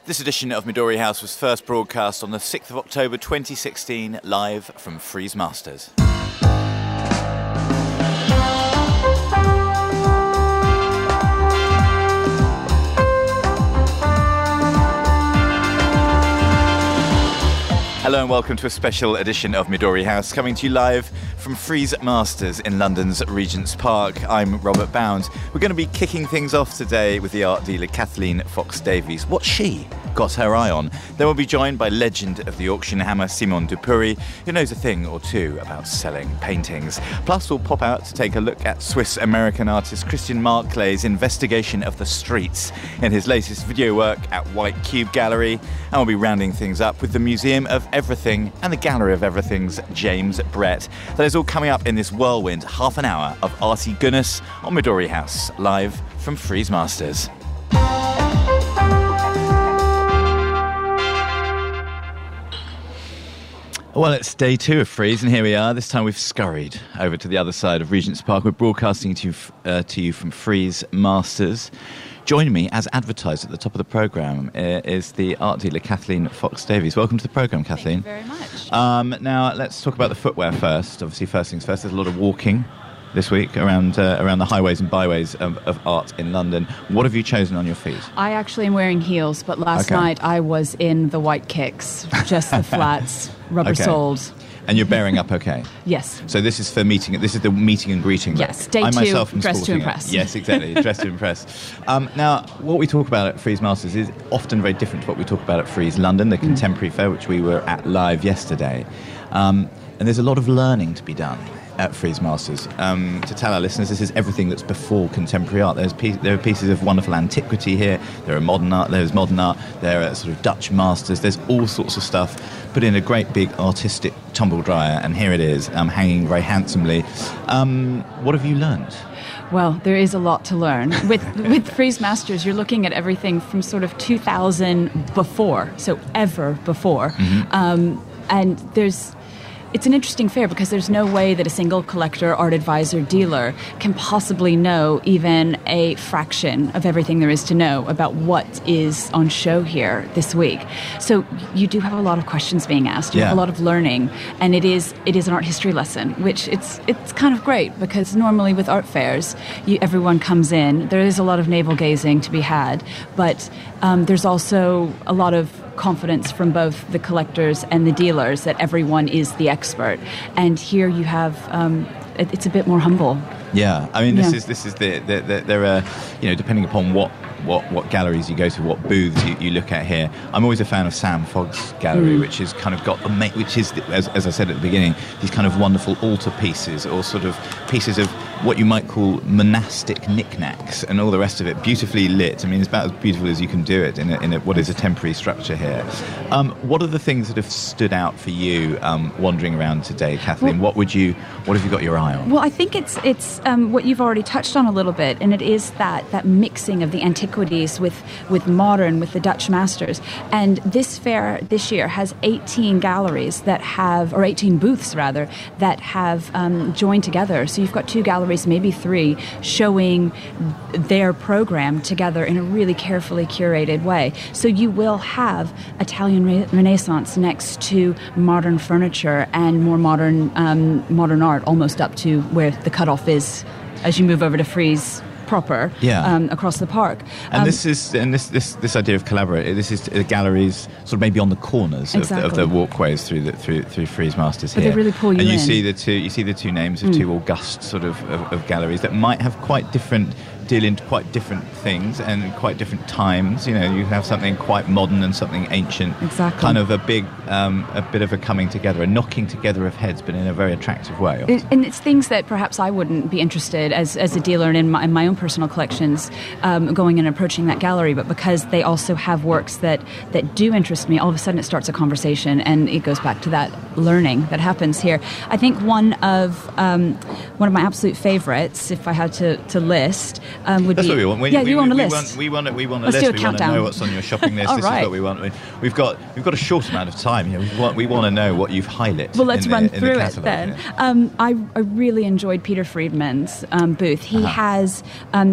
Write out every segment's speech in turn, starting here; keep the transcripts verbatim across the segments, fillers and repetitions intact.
This edition of Midori House was first broadcast on the sixth of October twenty sixteen, live from Frieze Masters. Hello and welcome to a special edition of Midori House, coming to you live from Frieze Masters in London's Regent's Park. I'm Robert Bound. We're going to be kicking things off today with the art dealer Kathleen Fox-Davies. What's she got her eye on? Then we'll be joined by legend of the auction hammer Simon Dupuy, who knows a thing or two about selling paintings. Plus we'll pop out to take a look at Swiss-American artist Christian Marclay's investigation of the streets in his latest video work at White Cube Gallery. And we'll be rounding things up with the Museum of Everything and the Gallery of Everything's James Brett. That is all coming up in this whirlwind half an hour of arty goodness on Midori House, live from Frieze Masters. Well, it's day two of Frieze, and here we are. This time we've scurried over to the other side of Regent's Park. We're broadcasting to you, uh, to you from Frieze Masters. Joining me, as advertised at the top of the programme, uh, is the art dealer Kathleen Fox-Davies. Welcome to the programme, Kathleen. Thank you very much. Um, now, let's talk about the footwear first. Obviously, first things first, there's a lot of walking this week around uh, around the highways and byways of, of art in London. What have you chosen on your feet? I actually am wearing heels, but last Okay. night I was in the white kicks, just the flats, rubber Okay. soles. And you're bearing up okay? Yes. So this is for meeting, this is the meeting and greeting look. Yes, day I two, myself am dress to sporting it. impress. Yes, exactly, dress to impress. Um, now, what we talk about at Frieze Masters is often very different to what we talk about at Frieze London, the contemporary fair, which we were at live yesterday. Um, and there's a lot of learning to be done at Frieze Masters. Um, to tell our listeners, this is everything that's before contemporary art. There's pe- there are pieces of wonderful antiquity here. There are modern art. There's modern art. There are sort of Dutch masters. There's all sorts of stuff put in a great big artistic tumble dryer, and here it is, um, hanging very handsomely. Um, what have you learned? Well, there is a lot to learn. With with Frieze Masters, you're looking at everything from sort of two thousand before, so ever before. Mm-hmm. Um, and there's... It's an interesting fair because there's no way that a single collector, art advisor, dealer can possibly know even a fraction of everything there is to know about what is on show here this week. So you do have a lot of questions being asked. You Yeah. have a lot of learning, and it is it is an art history lesson, which it's it's kind of great because normally with art fairs, you, everyone comes in. There is a lot of navel gazing to be had, but um, there's also a lot of confidence from both the collectors and the dealers that everyone is the expert. And here you have, um, it, it's a bit more humble. Yeah, I mean, this Yeah. is this is the, the, the there are, you know, depending upon what what what galleries you go to, what booths you, you look at here. I'm always a fan of Sam Fogg's gallery, Mm. which has kind of got the ma- which is the, as, as I said at the beginning, these kind of wonderful altar pieces or sort of pieces of what you might call monastic knickknacks and all the rest of it, beautifully lit. I mean, it's about as beautiful as you can do it in, a, in a, what is a temporary structure here. Um, what are the things that have stood out for you um, wandering around today, Kathleen? Well- what would you, what have you got your eye on? Well, I think it's it's um, what you've already touched on a little bit, and it is that that mixing of the antiquities with with modern, with the Dutch masters. And this fair this year has eighteen galleries that have, or eighteen booths rather, that have um, joined together. So you've got two galleries, maybe three, showing their program together in a really carefully curated way. So you will have Italian re- Renaissance next to modern furniture and more modern um, modern art, almost up to where the cutoff is as you move over to Frieze proper, Yeah. um, across the park. And Um, this is and this, this this idea of collaborate. This is the galleries sort of maybe on the corners of, the, of the Exactly. walkways through the through through Frieze Masters But here. they really pull you and you in. see the two you see the two names of two august sort of, of of galleries that might have quite different deal in quite different things and quite different times. You know, you have something quite modern and something ancient. Exactly. Kind of a big um, a bit of a coming together, a knocking together of heads, but in a very attractive way. It- and it's things that perhaps I wouldn't be interested as, as a dealer and in my, in my own personal collections um, going and approaching that gallery, but because they also have works that, that do interest me, all of a sudden it starts a conversation, and it goes back to that learning that happens here. I think one of um, one of my absolute favorites, if I had to, to list, um, would That's be... what we want. We, yeah, we, you want a we list. Want, we want it. We want a Let's list. do a we want to countdown. know what's on your shopping list. All this right. is what we want. We- We've got we've got a short amount of time. You know, we want we want to know what you've highlighted. Well, let's in run the, in through the it catalogue then. here. Um, I, I really enjoyed Peter Friedman's um, booth. He Uh-huh. has um,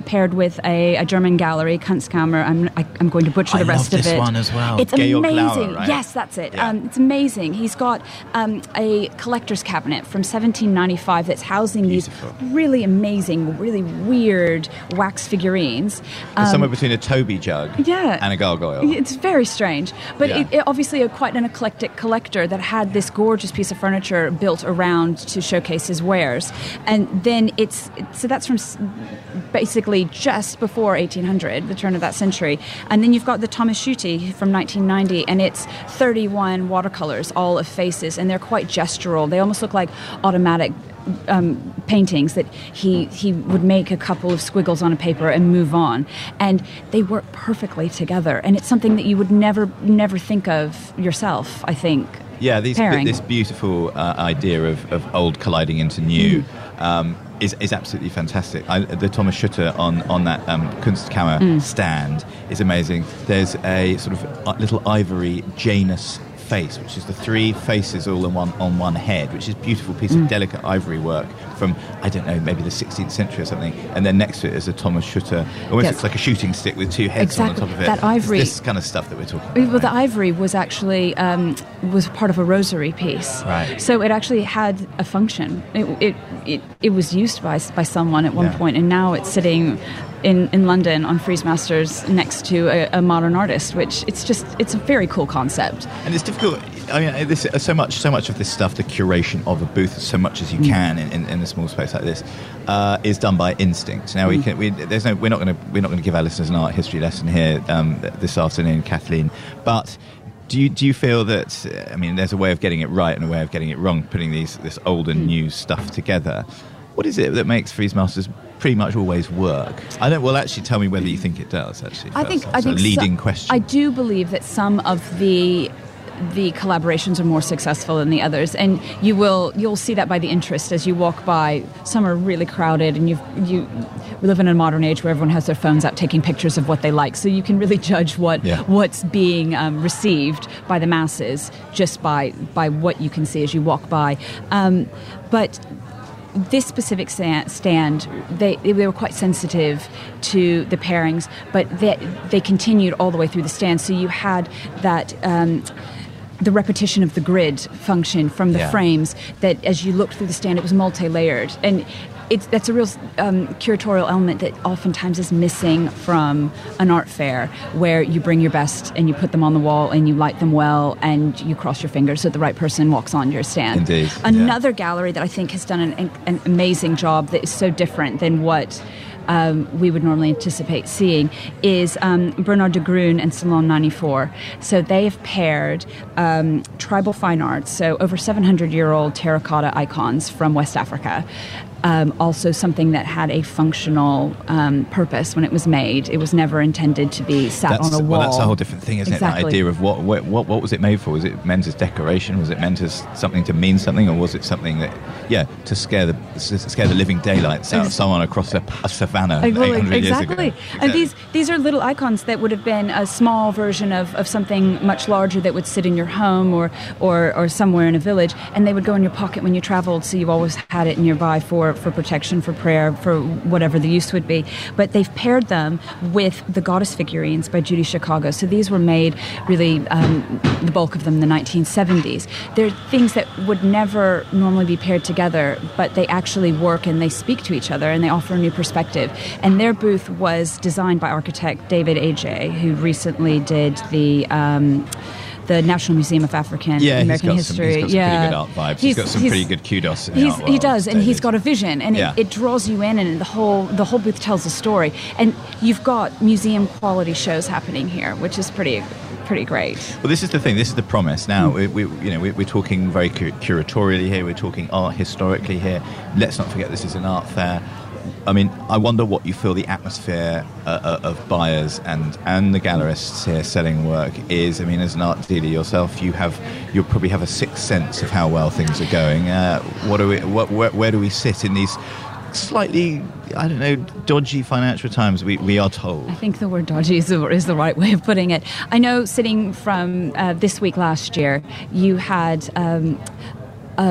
paired with a, a German gallery, Kunstkammer. I'm I, I'm going to butcher the I rest love of this it. one as well. It's Georg amazing. Lauer, right? Yes, that's it. Yeah. Um, it's amazing. He's got um, a collector's cabinet from seventeen ninety-five that's housing Beautiful. these really amazing, really weird wax figurines. Um, It's somewhere between a Toby jug yeah. and a gargoyle. It's very strange. But Yeah. it, it obviously a, quite an eclectic collector that had this gorgeous piece of furniture built around to showcase his wares. And then it's, so that's from s- basically just before eighteen hundred, the turn of that century. And then you've got the Thomas Schutte from nineteen ninety, and it's thirty-one watercolors, all of faces, and they're quite gestural. They almost look like automatic um, paintings that he, he would make a couple of squiggles on a paper and move on. And they work perfectly together. And it's something that you would never, never think of yourself, I think. Yeah, these, pairing. this beautiful uh, idea of, of old colliding into new Mm. um, is, is absolutely fantastic. I, the Thomas Schutte on, on that um, Kunstkammer Mm. stand is amazing. There's a sort of uh, little ivory Janus face, which is the three faces all in one on one head, which is a beautiful piece Mm. of delicate ivory work from, I don't know, maybe the sixteenth century or something. And then next to it is a Thomas Schutte. Almost Yes. looks like a shooting stick with two heads Exactly. on the top of it. That ivory- It's this kind of stuff that we're talking about. Well, the right? ivory was actually um, was part of a rosary piece, Right. so it actually had a function. It it, it, it was used by by someone at one Yeah. point, and now it's sitting in, in London on Frieze Masters next to a, a modern artist, which it's just it's a very cool concept. And it's difficult. I mean, this so much, so much of this stuff, the curation of a booth, so much as you can in, in, in a small space like this, uh, is done by instinct. Now we can. We, there's no. We're not going to. We're not going to give our listeners an art history lesson here um, this afternoon, Kathleen. But do you do you feel that? I mean, there's a way of getting it right and a way of getting it wrong. Putting these this old and new stuff together. What is it that makes Frieze Masters pretty much always work? I don't. Well, actually, tell me whether you think it does. Actually, I think first. I It's a think leading so- question. I do believe that some of the the collaborations are more successful than the others, and you will you'll see that by the interest as you walk by. Some are really crowded, and you you we live in a modern age where everyone has their phones out taking pictures of what they like, so you can really judge what Yeah. what's being um, received by the masses just by by what you can see as you walk by. Um, but this specific sta- stand, they they were quite sensitive to the pairings, but they they continued all the way through the stand. So you had that. Um, the repetition of the grid function from the Yeah. frames, that as you looked through the stand, it was multi-layered. And it's, that's a real um, curatorial element that oftentimes is missing from an art fair, where you bring your best and you put them on the wall and you light them well and you cross your fingers so the right person walks on your stand. Indeed, yeah. Another gallery that I think has done an, an amazing job that is so different than what Um, we would normally anticipate seeing is um, Bernard de Groen and Salon ninety-four. So they have paired um, tribal fine arts, so over seven hundred year old terracotta icons from West Africa. Um, also something that had a functional um, purpose when it was made. It was never intended to be sat That's, on a wall. well, that's a whole different thing, isn't Exactly. it? That idea of what, what what what was it made for? Was it meant as decoration? Was it meant as something to mean something, or was it something that, yeah, to scare the to scare the living daylights out of someone across a, a savannah Like, well, eight hundred exactly. years ago? And these these are little icons that would have been a small version of, of something much larger that would sit in your home or, or or somewhere in a village, and they would go in your pocket when you traveled, so you always had it nearby for, for protection, for prayer, for whatever the use would be. But they've paired them with the goddess figurines by Judy Chicago. So these were made really, um, the bulk of them in the nineteen seventies. They're things that would never normally be paired together, but they actually work and they speak to each other and they offer a new perspective. And their booth was designed by architect David A J, who recently did the um, the National Museum of African Yeah, American he's got some, History. he's got some yeah, pretty good art vibes. he's got some pretty good kudos in the he's, art he world, does, and he's David. got a vision, and Yeah. it, it draws you in, and the whole the whole booth tells a story. And you've got museum quality shows happening here, which is pretty pretty great. Well, this is the thing. This is the promise. Now, we, we, you know, we, we're talking very cu- curatorially here. We're talking art historically here. Let's not forget this is an art fair. I mean, I wonder what you feel the atmosphere uh, uh, of buyers and, and the gallerists here selling work is. I mean, as an art dealer yourself, you have you'll probably have a sixth sense of how well things are going. Uh, what do we? What, where, where do we sit in these slightly, I don't know, dodgy financial times? We we are told. I think the word dodgy is the, is the right way of putting it. I know, sitting from uh, this week last year, you had um, a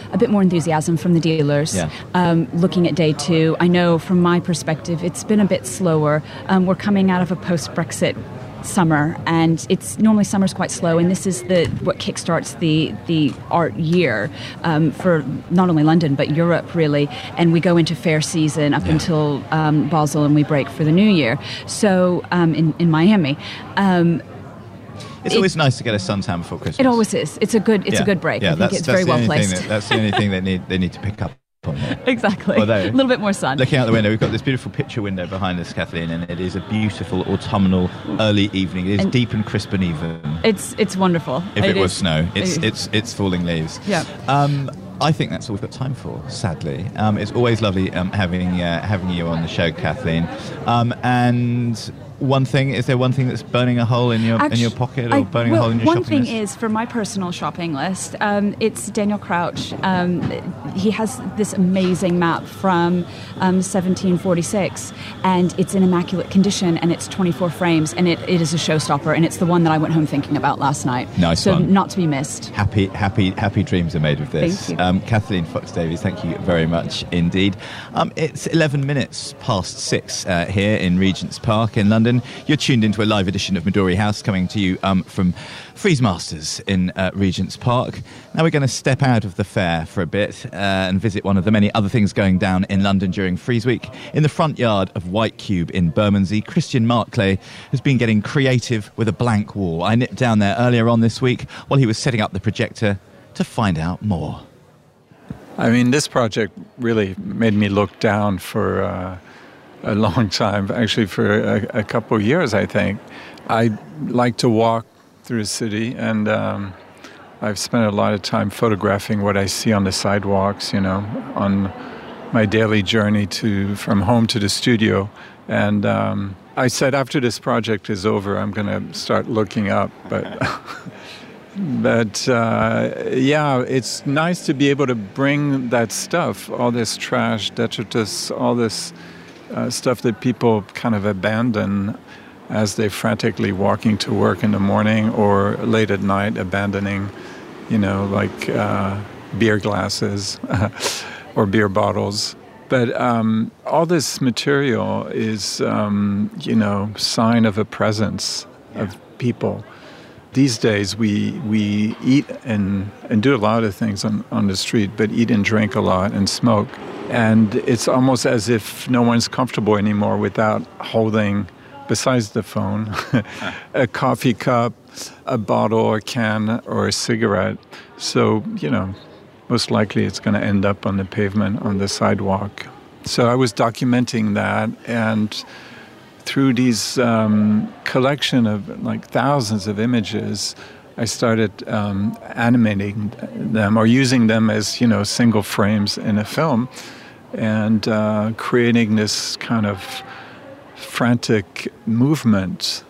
a bit more enthusiasm from the dealers. Yeah. Um, looking at day two, I know from my perspective, it's been a bit slower. Um, we're coming out of a post-Brexit summer, and it's normally summer's quite slow, and this is the what kickstarts the the art year um, for not only London but Europe, really. And we go into fair season up yeah. until um, Basel, and we break for the new year. So um, in in Miami. Um, It's always it, nice to get a suntan before Christmas. It always is. It's a good. It's yeah. a good break. Yeah, I think that's, it's that's very well placed. That, that's the only thing they need. They need to pick up on here. Exactly. Although, a little bit more sun. Looking out the window, we've got this beautiful picture window behind us, Kathleen, and it is a beautiful autumnal early evening. It is and deep and crisp and even. It's it's wonderful. If it, it was is, snow, it's it it's it's falling leaves. Yeah. Um, I think that's all we've got time for, sadly. Um, it's always lovely um, having uh, having you on the show, Kathleen. Um, and one thing, is there one thing that's burning a hole in your Actually, in your pocket or I, burning well, a hole in your one shopping thing list? is, for my personal shopping list, um, it's Daniel Crouch. Um, he has this amazing map from um, seventeen forty-six, and it's in immaculate condition, and it's twenty-four frames, and it, it is a showstopper, and it's the one that I went home thinking about last night. Nice so one. Not to be missed. Happy, happy, happy dreams are made of this. Thank you. Um, Kathleen Fox-Davies, thank you very much indeed. Um, it's eleven minutes past six uh, here in Regent's Park in London. You're tuned into a live edition of Midori House, coming to you um, from Frieze Masters in uh, Regent's Park. Now we're going to step out of the fair for a bit uh, and visit one of the many other things going down in London during Frieze Week. In the front yard of White Cube in Bermondsey, Christian Marclay has been getting creative with a blank wall. I nipped down there earlier on this week while he was setting up the projector to find out more. I mean, this project really made me look down for uh, a long time, actually for a, a couple of years, I think. I like to walk through the city, and um, I've spent a lot of time photographing what I see on the sidewalks, you know, on my daily journey to from home to the studio. And um, I said, after this project is over, I'm going to start looking up, but... But, uh, yeah, it's nice to be able to bring that stuff, all this trash, detritus, all this uh, stuff that people kind of abandon as they're frantically walking to work in the morning or late at night, abandoning, you know, like uh, beer glasses or beer bottles. But um, all this material is, um, you know, sign of a presence yeah. of people. These days, we we eat and, and do a lot of things on, on the street, but eat and drink a lot and smoke. And it's almost as if no one's comfortable anymore without holding, besides the phone, a coffee cup, a bottle, a can, or a cigarette. So, you know, most likely it's going to end up on the pavement, on the sidewalk. So I was documenting that, and through these um, collection of like thousands of images, I started um, animating them or using them as, you know, single frames in a film, and uh, creating this kind of frantic movement.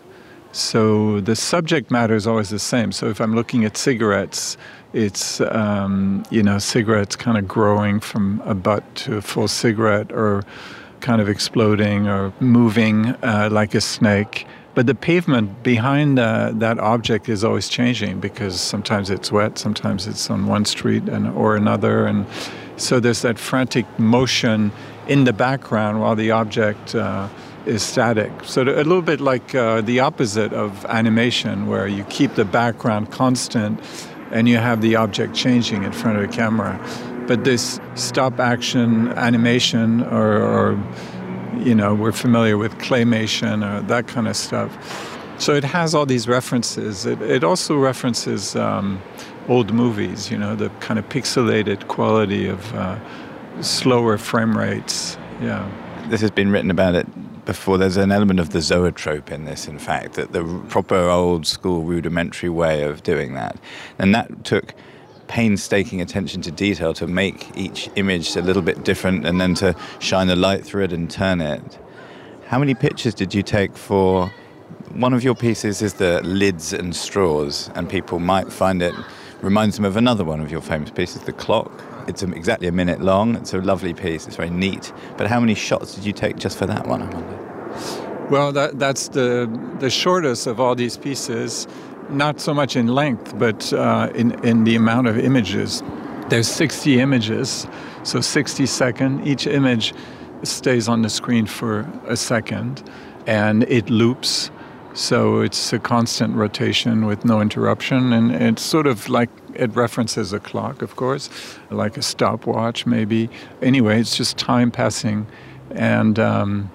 So the subject matter is always the same. So if I'm looking at cigarettes, it's, um, you know, cigarettes kind of growing from a butt to a full cigarette, or kind of exploding or moving uh, like a snake. But the pavement behind uh, that object is always changing, because sometimes it's wet, sometimes it's on one street and or another. And so there's that frantic motion in the background while the object uh, is static. So a little bit like uh, the opposite of animation, where you keep the background constant and you have the object changing in front of the camera. But this stop-action animation, or, or, you know, we're familiar with claymation or that kind of stuff. So it has all these references. It, it also references um, old movies, you know, the kind of pixelated quality of uh, slower frame rates. Yeah. This has been written about it before. There's an element of the zoetrope in this, in fact, that the proper old-school rudimentary way of doing that. And that took painstaking attention to detail to make each image a little bit different, and then to shine the light through it and turn it. How many pictures did you take for one of your pieces? Is the lids and straws, and people might find it reminds them of another one of your famous pieces, the clock. It's exactly a minute long. It's a lovely piece. It's very neat. But how many shots did you take just for that one, I wonder? Well, that, that's the the shortest of all these pieces. Not so much in length, but uh, in, in the amount of images. There's sixty images, so sixty seconds. Each image stays on the screen for a second, and it loops. So it's a constant rotation with no interruption, and it's sort of like, it references a clock, of course, like a stopwatch maybe. Anyway, it's just time passing. And um,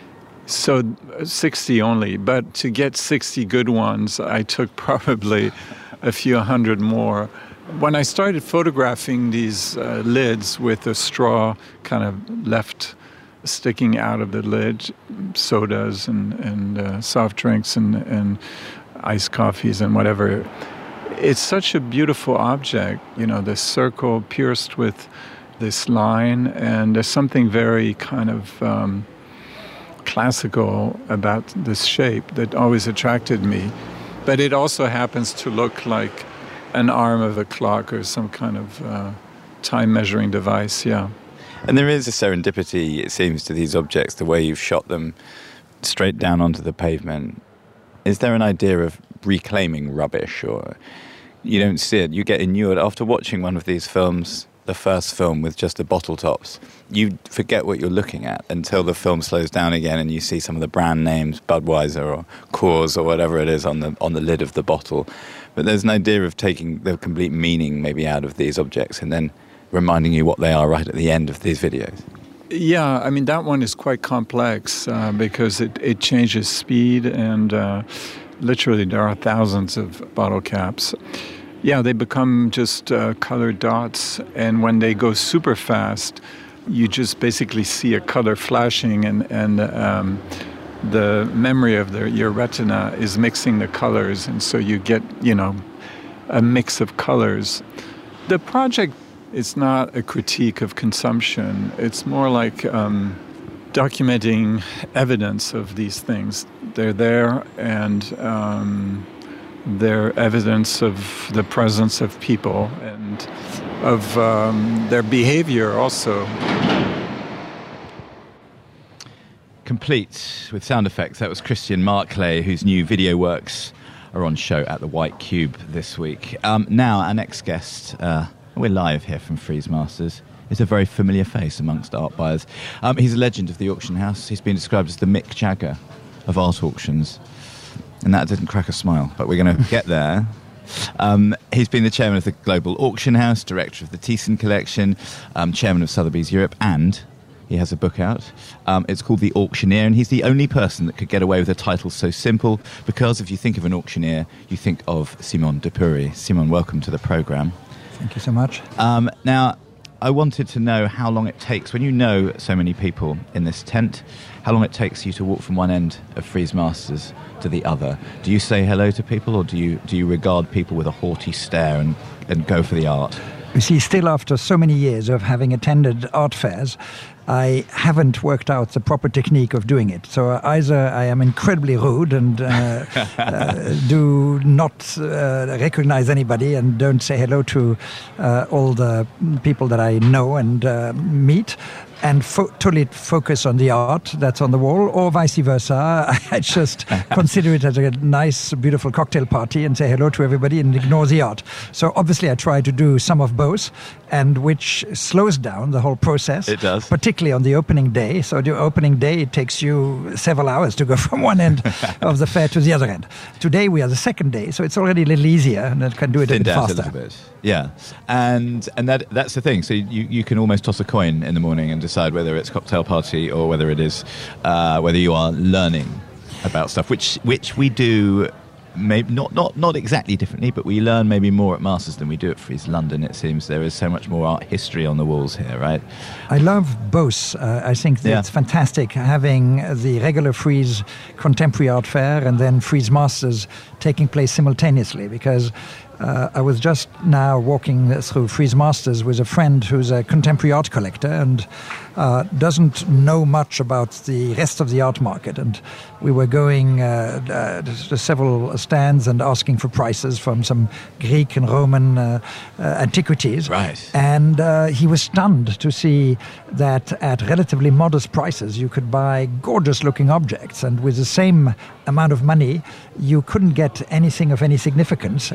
so sixty only, but to get sixty good ones, I took probably a few hundred more. When I started photographing these uh, lids with a straw kind of left sticking out of the lid, sodas and, and uh, soft drinks and, and iced coffees and whatever. It's such a beautiful object, you know, this circle pierced with this line, and there's something very kind of um, classical about this shape that always attracted me. But it also happens to look like an arm of a clock or some kind of uh, time measuring device, yeah. And there is a serendipity, it seems, to these objects, the way you've shot them straight down onto the pavement. Is there an idea of reclaiming rubbish, or you don't see it? You get inured after watching one of these films, the first film with just the bottle tops. You forget what you're looking at until the film slows down again and you see some of the brand names, Budweiser or Coors or whatever it is on the on the lid of the bottle. But there's an idea of taking the complete meaning maybe out of these objects and then reminding you what they are right at the end of these videos. Yeah, I mean, that one is quite complex uh, because it, it changes speed, and uh, literally there are thousands of bottle caps. Yeah, they become just uh, colored dots, and when they go super fast, you just basically see a color flashing, and, and um, the memory of the, your retina is mixing the colors, and so you get, you know, a mix of colors. The project is not a critique of consumption. It's more like um, documenting evidence of these things. They're there, and um, they're evidence of the presence of people and of um, their behavior also. Complete with sound effects. That was Christian Marclay, whose new video works are on show at the White Cube this week. Um, now, our next guest... Uh, We're live here from Frieze Masters. It's a very familiar face amongst art buyers. Um, he's a legend of the auction house. He's been described as the Mick Jagger of art auctions. And that didn't crack a smile, but we're going to get there. Um, he's been the chairman of the Global Auction House, director of the Thyssen Collection, um, chairman of Sotheby's Europe, and he has a book out. Um, it's called The Auctioneer, and he's the only person that could get away with a title so simple, because if you think of an auctioneer, you think of Simon Depury. Simon, welcome to the programme. Thank you so much. Um, now, I wanted to know how long it takes, when you know so many people in this tent, how long it takes you to walk from one end of Frieze Masters to the other. Do you say hello to people, or do you do you regard people with a haughty stare and, and go for the art? You see, still after so many years of having attended art fairs, I haven't worked out the proper technique of doing it. So either I am incredibly rude and uh, uh, do not uh, recognize anybody and don't say hello to uh, all the people that I know and uh, meet, and fo- totally focus on the art that's on the wall, or vice versa. I just consider it as a nice, beautiful cocktail party and say hello to everybody and ignore the art. So obviously I try to do some of both, and which slows down the whole process. It does. Particularly on the opening day. So the opening day, it takes you several hours to go from one end of the fair to the other end. Today we are the second day, so it's already a little easier, and I can do it Thinned a bit out faster. A little bit. Yeah, and and that that's the thing. So you, you can almost toss a coin in the morning and decide whether it's cocktail party or whether it is uh, whether you are learning about stuff, which which we do. Maybe not, not not exactly differently, but we learn maybe more at Masters than we do at Frieze London. It seems there is so much more art history on the walls here, right? I love both. Uh, I think that yeah. it's fantastic having the regular Frieze Contemporary Art Fair and then Frieze Masters taking place simultaneously, because Uh, I was just now walking through Frieze Masters with a friend who's a contemporary art collector and uh, doesn't know much about the rest of the art market. And we were going uh, uh, to several stands and asking for prices from some Greek and Roman uh, uh, antiquities. Right. And uh, he was stunned to see that at relatively modest prices you could buy gorgeous-looking objects, and with the same amount of money you couldn't get anything of any significance in the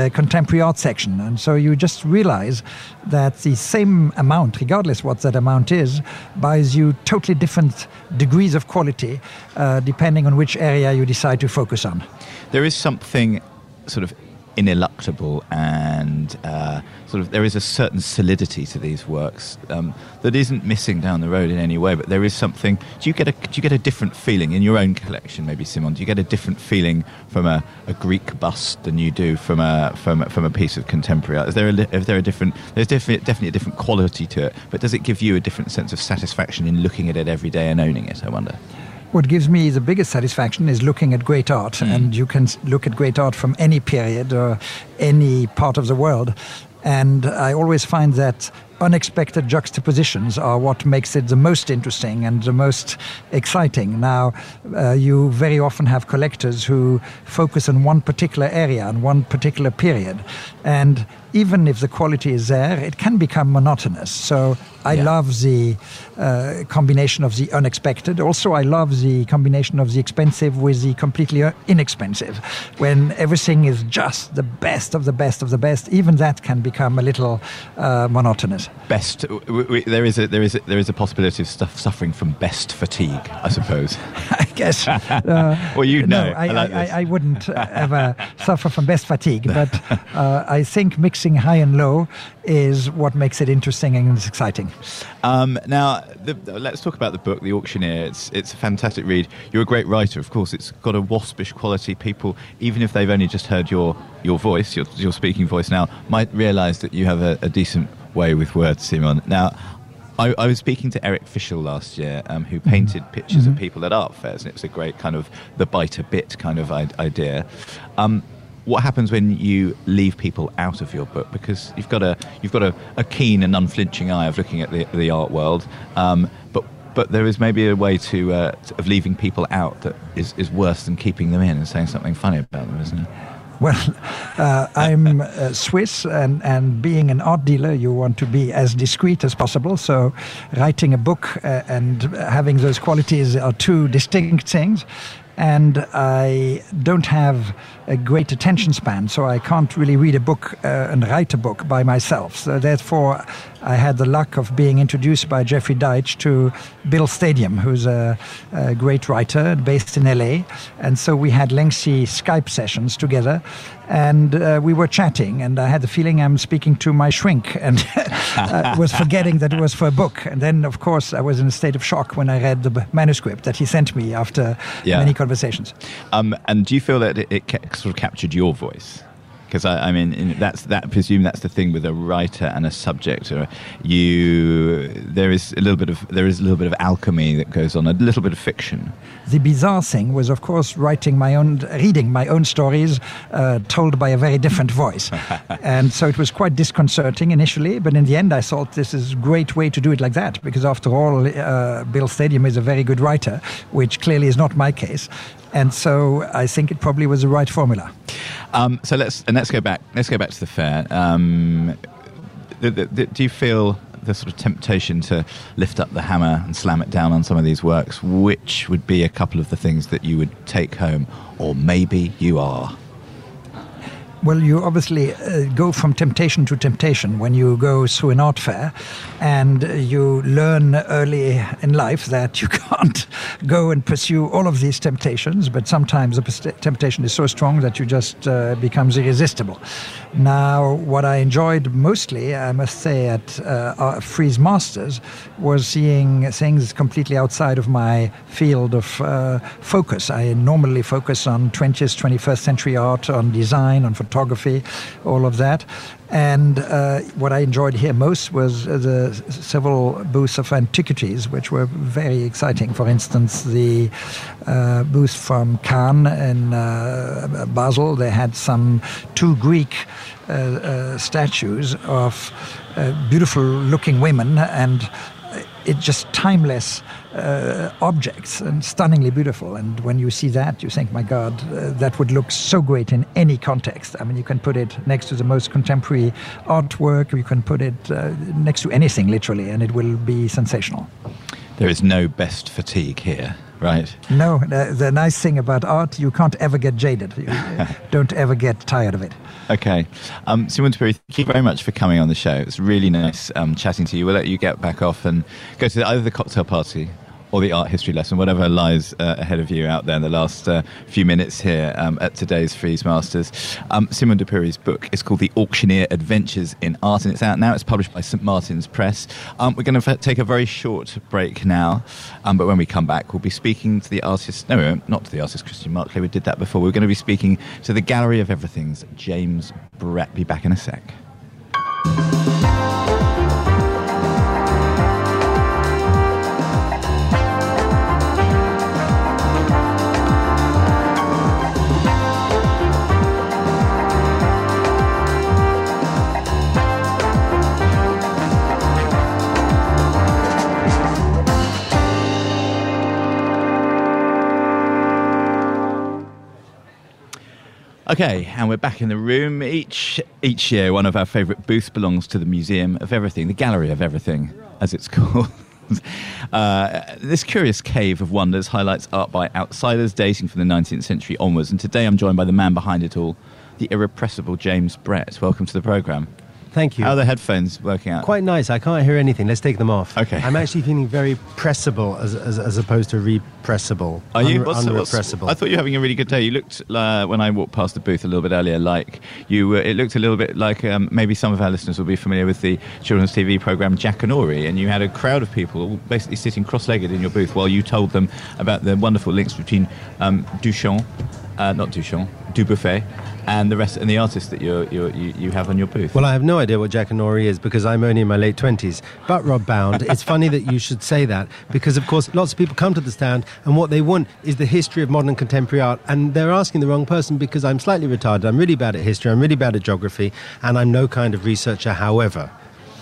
the contemporary art section. And so you just realize that the same amount, regardless what that amount is, buys you totally different degrees of quality uh, depending on which area you decide to focus on. There is something sort of ineluctable and uh, sort of there is a certain solidity to these works um, that isn't missing down the road in any way, but there is something. Do you get a do you get a different feeling in your own collection, maybe, Simon? Do you get a different feeling from a, a Greek bust than you do from a from from a piece of contemporary art? Is there a, is there a different? There's definitely definitely a different quality to it, but does it give you a different sense of satisfaction in looking at it every day and owning it, I wonder? What gives me the biggest satisfaction is looking at great art, mm. and you can look at great art from any period or any part of the world. And I always find that unexpected juxtapositions are what makes it the most interesting and the most exciting. Now, uh, you very often have collectors who focus on one particular area and one particular period. And even if the quality is there, it can become monotonous. So I yeah. love the uh, combination of the unexpected. Also, I love the combination of the expensive with the completely inexpensive. When everything is just the best of the best of the best, even that can become a little uh, monotonous. Best. We, we, there is a there is a, there is a possibility of stuff suffering from best fatigue, I suppose. I guess. Uh, well, you know. No, I, I, like I, I wouldn't ever suffer from best fatigue, but uh, I think mixing high and low is what makes it interesting and it's exciting. Um, now, the, let's talk about the book, The Auctioneer. It's it's a fantastic read. You're a great writer, of course. It's got a waspish quality. People, even if they've only just heard your your voice, your your speaking voice now, might realise that you have a, a decent way with words, Simon. Now, I, I was speaking to Eric Fischel last year, um, who painted mm-hmm. pictures mm-hmm. of people at art fairs, and it was a great kind of the bite a bit kind of idea. Um, what happens when you leave people out of your book? Because you've got a you've got a, a keen and unflinching eye of looking at the the art world, um, but but there is maybe a way to uh, of leaving people out that is, is worse than keeping them in and saying something funny about them, isn't it? Well, uh, I'm uh, Swiss, and, and being an art dealer, you want to be as discreet as possible. So writing a book uh, and having those qualities are two distinct things. And I don't have a great attention span, so I can't really read a book uh, and write a book by myself. So therefore, I had the luck of being introduced by Jeffrey Deitch to Bill Stadium, who's a, a great writer based in L A. And so we had lengthy Skype sessions together, and uh, we were chatting, and I had the feeling I'm speaking to my shrink, and uh, was forgetting that it was for a book. And then, of course, I was in a state of shock when I read the manuscript that he sent me after yeah. many conversations. Um, and do you feel that it, it ca- sort of captured your voice? Because I, I mean, in, that's that. I presume that's the thing with a writer and a subject. Or you, there is a little bit of there is a little bit of alchemy that goes on, a little bit of fiction. The bizarre thing was, of course, writing my own, reading my own stories, uh, told by a very different voice, and so it was quite disconcerting initially. But in the end, I thought this is a great way to do it like that, because after all, uh, Bill Stadium is a very good writer, which clearly is not my case. And so I think it probably was the right formula. Um, so let's and let's go back. Let's go back to the fair. Um, the, the, the, do you feel the sort of temptation to lift up the hammer and slam it down on some of these works? Which would be a couple of the things that you would take home, or maybe you are? Well, you obviously uh, go from temptation to temptation when you go through an art fair, and you learn early in life that you can't go and pursue all of these temptations, but sometimes the temptation is so strong that you just uh, becomes irresistible. Now, what I enjoyed mostly, I must say, at uh, Frieze Masters was seeing things completely outside of my field of uh, focus. I normally focus on twentieth, twenty-first century art, on design, on photography, all of that. And uh, what I enjoyed here most was uh, the several booths of antiquities, which were very exciting. For instance, the uh, booth from Cannes in uh, Basel, they had some two Greek uh, uh, statues of uh, beautiful-looking women, and it's just timeless uh, objects and stunningly beautiful. And when you see that, you think, my God, uh, that would look so great in any context. I mean, you can put it next to the most contemporary artwork, you can put it uh, next to anything, literally, and it will be sensational. There is no best fatigue here. Right. No, the, the nice thing about art, you can't ever get jaded. You don't ever get tired of it. Okay. Um, Simon de Pury, thank you very much for coming on the show. It's really nice um, chatting to you. We'll let you get back off and go to the, either the cocktail party or the art history lesson, whatever lies uh, ahead of you out there in the last uh, few minutes here um, at today's Frieze Masters. Um, Simon de Pury's book is called The Auctioneer Adventures in Art, and it's out now. It's published by Saint Martin's Press. Um, we're going to f- take a very short break now, um, but when we come back, we'll be speaking to the artist... No, we won't, not to the artist Christian Marclay. We did that before. We're going to be speaking to the Gallery of Everything's James Brett. Be back in a sec. Okay, and we're back in the room. Each each year, one of our favourite booths belongs to the Museum of Everything, the Gallery of Everything, as it's called. Uh, this curious cave of wonders highlights art by outsiders dating from the nineteenth century onwards. And today I'm joined by the man behind it all, the irrepressible James Brett. Welcome to the programme. Thank you. How are the headphones working out? Quite nice. I can't hear anything. Let's take them off. Okay. I'm actually feeling very pressable as as, as opposed to repressible. Are you? Un- What's, unrepressible. what's, I thought you were having a really good day. You looked, uh, when I walked past the booth a little bit earlier, like you were, it looked a little bit like um, maybe some of our listeners will be familiar with the children's T V programme Jack and Ori, and you had a crowd of people all basically sitting cross-legged in your booth while you told them about the wonderful links between um, Duchamp, uh, not Duchamp, Dubuffet, and the rest, and the artists that you're, you're, you you have on your booth. Well, I have no idea what Jack and Nori is because I'm only in my late twenties. But Rob Bound, it's funny that you should say that because, of course, lots of people come to the stand and what they want is the history of modern and contemporary art, and they're asking the wrong person because I'm slightly retarded. I'm really bad at history. I'm really bad at geography, and I'm no kind of researcher. However,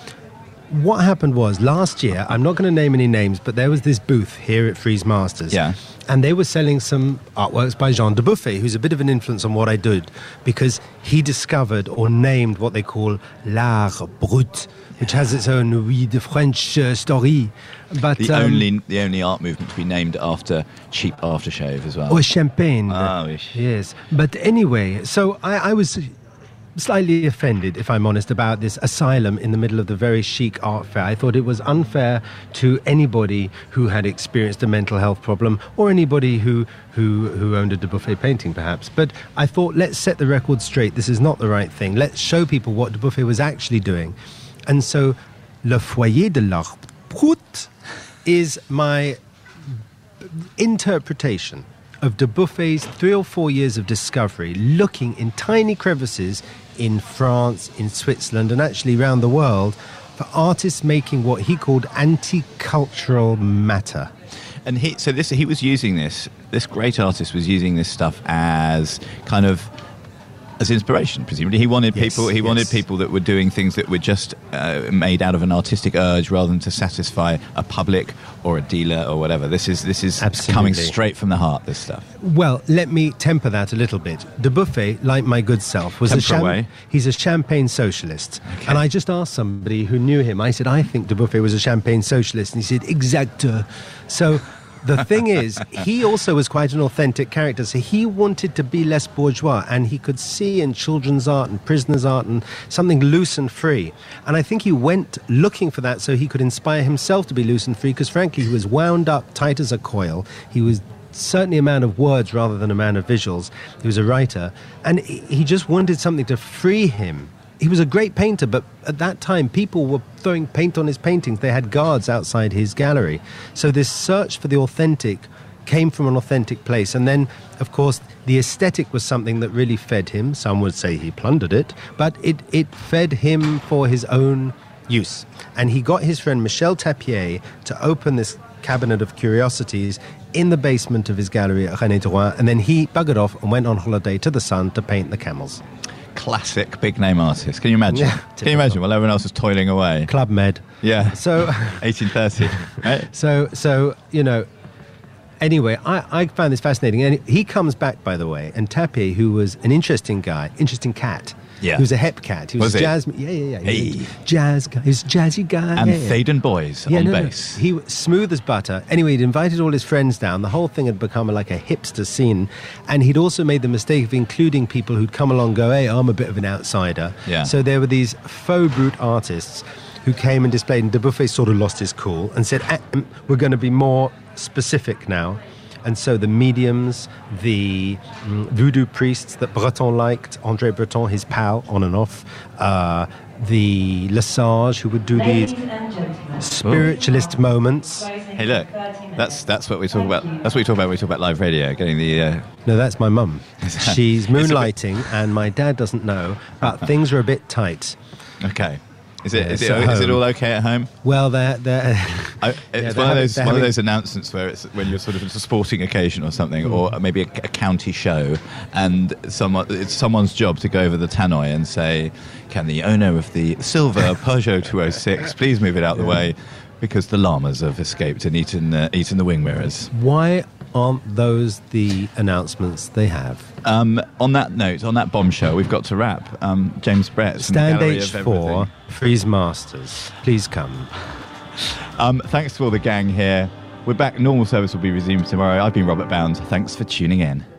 what happened was last year, I'm not going to name any names, but there was this booth here at Frieze Masters. Yeah. And they were selling some artworks by Jean Dubuffet, who's a bit of an influence on what I did, because he discovered or named what they call l'art brut, which has its own oui de French uh, story. But the um, only the only art movement to be named after cheap aftershave as well. or champagne. Ah, oui. Yes. But anyway, so I, I was slightly offended, if I'm honest, about this asylum in the middle of the very chic art fair. I thought it was unfair to anybody who had experienced a mental health problem or anybody who who, who owned a Dubuffet painting, perhaps. But I thought, let's set the record straight. This is not the right thing. Let's show people what Dubuffet was actually doing. And so, Le Foyer de l'Art Brut is my interpretation of Dubuffet's three or four years of discovery, looking in tiny crevices in France, in Switzerland, and actually around the world for artists making what he called anti-cultural matter. And he, so this, he was using this, this great artist was using this stuff as kind of, as inspiration, presumably. He wanted Yes, people. He yes. wanted people that were doing things that were just uh, made out of an artistic urge, rather than to satisfy a public or a dealer or whatever. This is this is Absolutely. coming straight from the heart. This stuff. Well, let me temper that a little bit. Dubuffet, like my good self, was a Temper away. he's a champagne socialist. And I just asked somebody who knew him. I said, I think Dubuffet was a champagne socialist, and he said, exacto. So. The thing is, he also was quite an authentic character, so he wanted to be less bourgeois, and he could see in children's art and prisoners' art and something loose and free. And I think he went looking for that so he could inspire himself to be loose and free, because frankly, he was wound up tight as a coil. He was certainly a man of words rather than a man of visuals. He was a writer, and he just wanted something to free him. He was a great painter, but at that time, people were throwing paint on his paintings. They had guards outside his gallery. So this search for the authentic came from an authentic place. And then, of course, the aesthetic was something that really fed him. Some would say he plundered it, but it, it fed him for his own use. And he got his friend Michel Tapier to open this cabinet of curiosities in the basement of his gallery at René Drouin, and then he buggered off and went on holiday to the sun to paint the camels. Classic big name artist. Can you imagine? Yeah, Can you imagine while everyone else was toiling away? Club Med. Yeah. So, eighteen thirty. Right? so, so you know. Anyway, I, I found this fascinating, and he comes back, by the way, and Tapier, who was an interesting guy, interesting cat, Yeah. He was a hep cat. He was, Was a he? jazz. Yeah, yeah, yeah. He was Hey. a jazz guy. He was a jazzy guy. And yeah, yeah. Thaden Boys Yeah, on no, no. bass. He was smooth as butter. Anyway, he'd invited all his friends down. The whole thing had become like a hipster scene. And he'd also made the mistake of including people who'd come along and go, hey, I'm a bit of an outsider. Yeah. So there were these faux brute artists who came and displayed, and Dubuffet sort of lost his cool and said, ah, mm, we're going to be more specific now. And so the mediums, the mm, voodoo priests that Breton liked, André Breton, his pal, on and off, uh, the Lesage, who would do these spiritualist moments. Hey, look, that's that's what we talk about. That's what we talk about when we talk about live radio, getting the... Uh, No, that's my mum. She's It's a bit- moonlighting, and my dad doesn't know, but things are a bit tight. okay. Is it, Yeah, is, it, so is it home. all okay at home? Well, they're... they're I, Yeah, it's they're one of having- those they're one of having- those announcements where it's when you're sort of at a sporting occasion or something, or maybe a, a county show, and someone it's someone's job to go over the tannoy and say, "Can the owner of the silver Peugeot two oh six please move it out the way, because the llamas have escaped and eaten uh, eaten the wing mirrors." Why aren't those the announcements they have? Um, on that note, on that bombshell, we've got to wrap. Um, James Brett, from the Stand Gallery H of four, Everything. Freeze Masters. Please come. Um, thanks to all the gang here. We're back. Normal service will be resumed tomorrow. I've been Robert Bound. Thanks for tuning in.